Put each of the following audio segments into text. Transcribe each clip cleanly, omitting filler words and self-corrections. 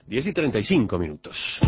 10:35.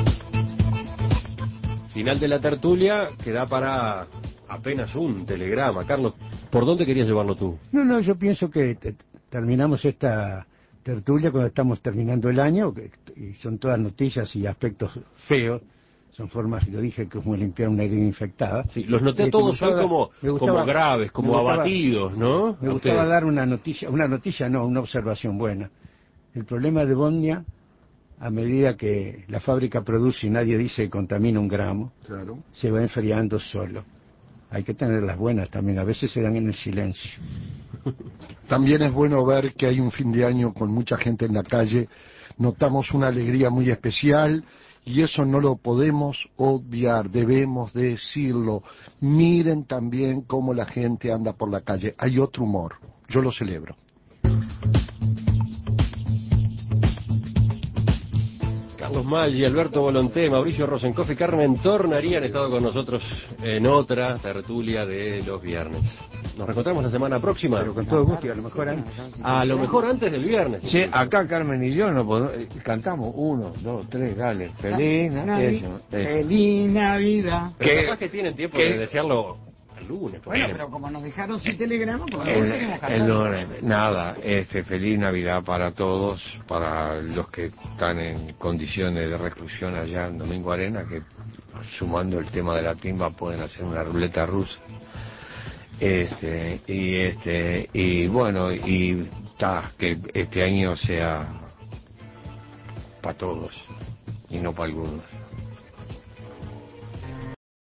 Final de la tertulia que da para apenas un telegrama. Carlos, ¿por dónde querías llevarlo tú? No, yo pienso que terminamos esta tertulia cuando estamos terminando el año, y son todas noticias y aspectos feos, son formas, lo dije, que es como limpiar una herida infectada. Sí, los noté todos son como graves, como abatidos, ¿no? Me gustaba dar una noticia, no, una observación buena. El problema de Bosnia, a medida que la fábrica produce y nadie dice que contamina un gramo, claro, se va enfriando solo. Hay que tener las buenas también, a veces se dan en el silencio. También es bueno ver que hay un fin de año con mucha gente en la calle, notamos una alegría muy especial y eso no lo podemos obviar, debemos decirlo. Miren también cómo la gente anda por la calle, hay otro humor, yo lo celebro. Carlos Maggi, Alberto Volonté, Mauricio Rosenkoff y Carmen Tornari han estado con nosotros en otra tertulia de los viernes. Nos reencontramos la semana próxima. Pero con todo gusto, y a lo mejor antes. A lo mejor antes del viernes. Sí, acá Carmen y yo no podemos, cantamos 1, 2, 3, dale. Feliz Navidad. Feliz Navidad. Pero capaz que tienen tiempo de desearlo el lunes. Bueno, pero como nos dejaron sin telegrama, pues no tenemos que hacer. Nada, feliz Navidad para todos, para los que están en condiciones de reclusión allá en Domingo Arena, que sumando el tema de la timba pueden hacer una ruleta rusa. Y bueno, y que este año sea para todos y no para algunos.